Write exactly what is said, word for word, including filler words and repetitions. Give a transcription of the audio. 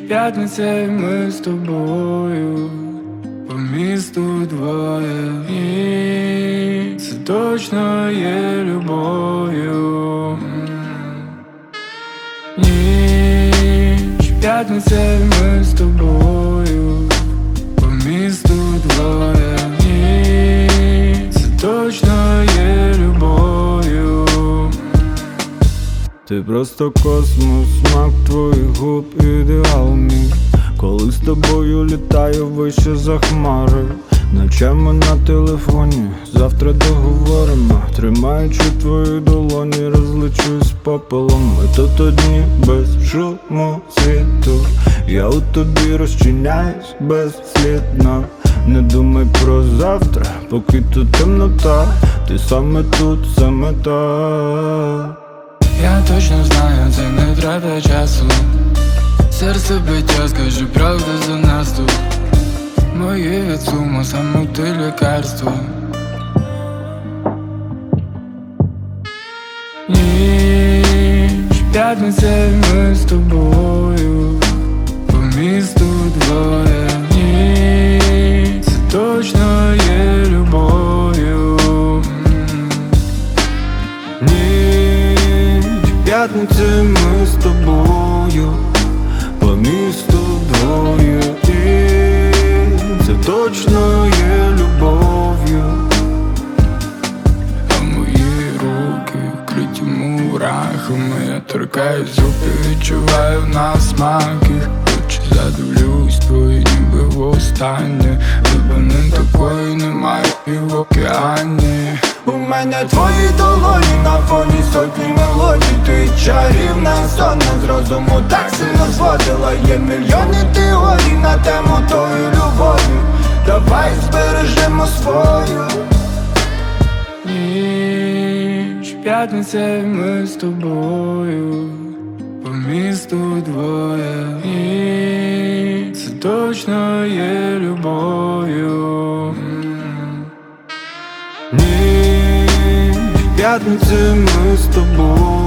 п'ятниця і ми з тобою по місту двоє. І це точно є любов'ю. Ніч, п'ятниця і ми з тобою по місту двоє. І це точно є любов'ю. Ти просто космос, смак твоїх губ, ідеал мій. Коли з тобою літаю вище за хмари. Ночами на телефоні, завтра договоримо. Тримаючи твої долоні, розличусь з попелом. Ми тут одні, без шуму світу. Я у тобі розчиняюсь безслідно. Не думай про завтра, поки тут темнота. Ти саме тут, саме так. Я точно знаю, це не трата часу. Серце биття, скажи правду за нас тут. Моє від суму, саме ти лікарство. Ніч, п'ятниця і ми з тобою по місту двоє. Ні, це точно є любов'ю. Ніч, п'ятниця і ми з тобою по місту двоє. І це точно є любов'ю. А мої руки вкриті мурахами. Я торкаюсь зуби, відчуваю в нас смак їх. Очі задивлюсь твої, ніби востаннє. Глибини такої немає і в океані. У мене твої долоні на фоні сотні мелодій. Ти чарівна, сонна з розуму так сильно зводила. Є мільйони теорій на тему тої любові. Давай збережемо свою. Ніч, п'ятниця і ми з тобою по місту двоє. І це точно є любов'ю. Ніч, п'ятниця і ми з тобою